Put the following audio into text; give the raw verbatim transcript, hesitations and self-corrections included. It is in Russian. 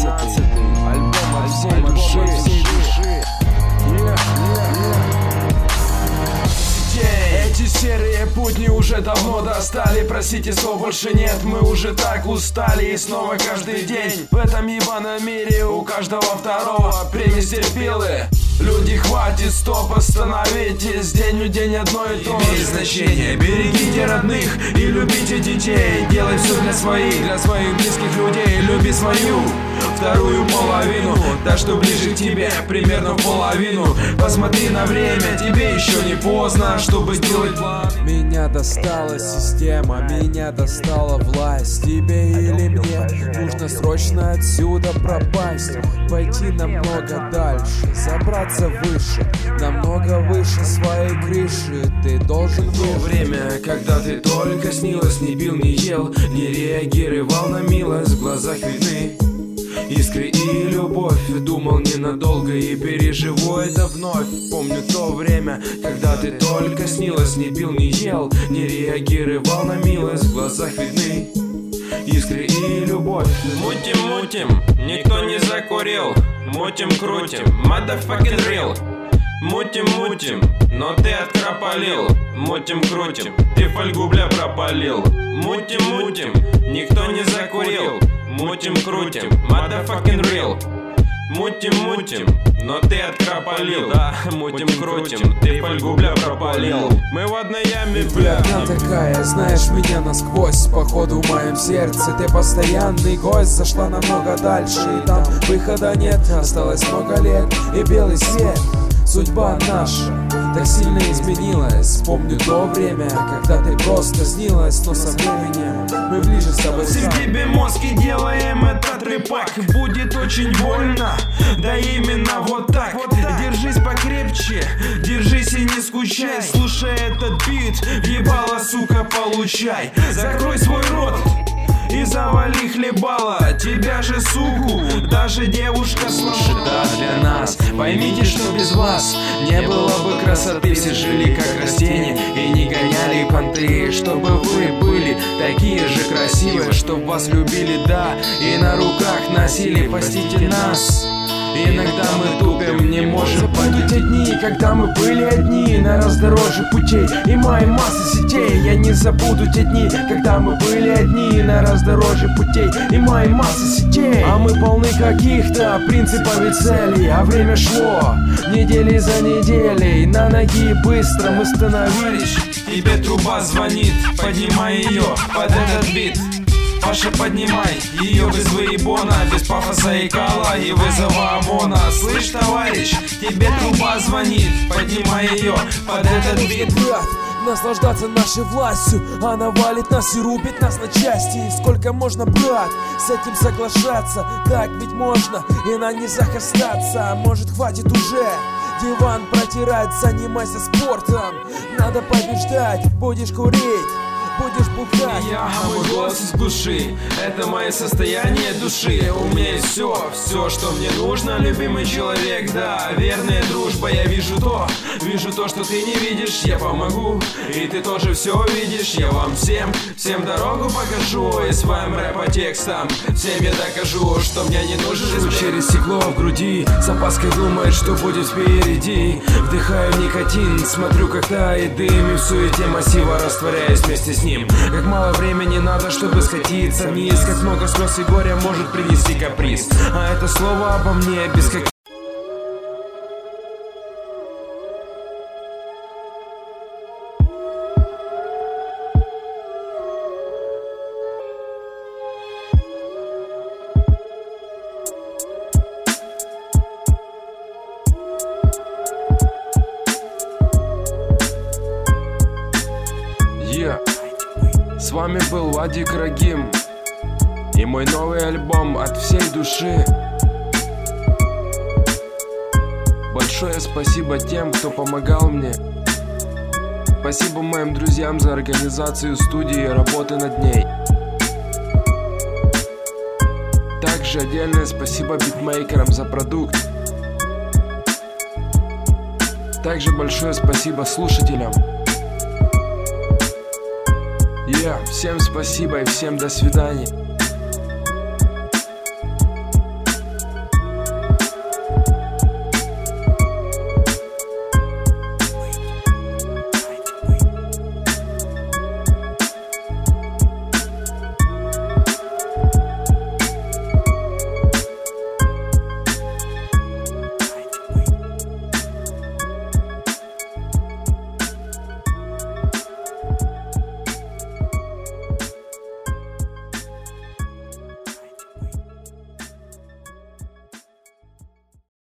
двенадцатый альбом от всей души. Yeah, yeah, yeah. Эти серые путни уже давно достали. Простите, слов больше нет, мы уже так устали. И снова каждый день в этом ебаном мире у каждого второго примесь терпилы. Люди, хватит, стоп, остановитесь. День в день одно и то же. Имеет значение, берегите родных и любите детей. Делай все для своих, для своих близких людей. Люби свою вторую половину, та, что ближе к тебе, примерно в половину. Посмотри на время, тебе еще не поздно, чтобы сделать план. Меня достала система, меня достала власть. Тебе или мне нужно срочно отсюда пропасть. Пойти намного дальше, забраться выше, намного выше своей крыши. Ты должен в то время, когда ты только снилась, не пил, не ел, не реагировал на милость. В глазах видны искры и любовь. Думал ненадолго и переживу это вновь. Помню то время, когда ты только снилась, не пил, не ел, не реагировал на милость. В глазах видны искры и любовь. Мутим, мутим, никто не закурил. Мутим, крутим, motherfucking real. Мутим, мутим, но ты откропалил. Мутим, крутим, ты фольгу, бля, пропалил. Мутим, мутим, никто не закурил. Мутим, крутим, motherfucking real. Мутим, мутим, но ты откропалил. Да, мутим, крутим, ты фольгу, бля, пропалил. Мы в одной яме, бля. Она такая, знаешь меня насквозь. Походу в моем сердце ты постоянный гость. Зашла намного дальше, и там выхода нет. Осталось много лет и белый свет. Судьба наша так сильно изменилась. Помню то время, когда ты просто снилась. Но со временем мы ближе с тобой стали. Тебе мозг и делаем этот рэпак. Будет очень больно, да именно вот так, вот так. Держись покрепче, держись и не скучай. Слушай этот бит, въебало, сука, получай. Закрой свой рот и завали хлебала. Тебя же, суку, даже девушка слушает. Да, для нас, поймите, что без вас не было бы красоты. Все жили как растения и не гоняли понты. Чтобы вы были такие же красивые, чтоб вас любили, да, и на руках носили. Простите нас, иногда мы тупим, не можем забыть те дни, когда мы были одни на раздорожье путей. И мои массы сетей, я не забуду те дни, когда мы были одни на раздорожье путей. И мои массы сетей, а мы полны каких-то принципов и целей. А время шло, недели за неделей, на ноги быстро мы становились. Тебе труба звонит, поднимай ее под этот бит. Паша, поднимай ее без выебона, без пафоса и кала и вызова ОМОНа. Слышь, товарищ, тебе труба звонит, поднимай ее под этот бит. Наслаждаться нашей властью, она валит нас и рубит нас на части. И сколько можно, брат, с этим соглашаться? Так ведь можно и на низах остаться. Может, хватит уже диван протирать, занимайся спортом. Надо побеждать, будешь курить, будешь бухать. Я, мой голос из глуши, это мое состояние души. У меня есть все, все, что мне нужно, любимый человек, да, верная дружба. Я вижу то, вижу то, что ты не видишь. Я помогу, и ты тоже все видишь. Я вам всем, всем дорогу покажу. И своим рэпотекстом всем я докажу, что мне не нужен респект. Через стекло в груди, с опаской думает, что будет впереди. Вдыхаю никотин, смотрю, как тает дым, и в суете массива растворяюсь вместе с ним. Как мало времени надо, чтобы скатиться вниз. Как много слез и горя может принести каприз. А это слово обо мне без каких... Yeah. С вами был Вадик Рагим и мой новый альбом от всей души. Большое спасибо тем, кто помогал мне. Спасибо моим друзьям за организацию студии и работы над ней. Также отдельное спасибо битмейкерам за продукт. Также большое спасибо слушателям. Yeah, всем спасибо и всем до свидания.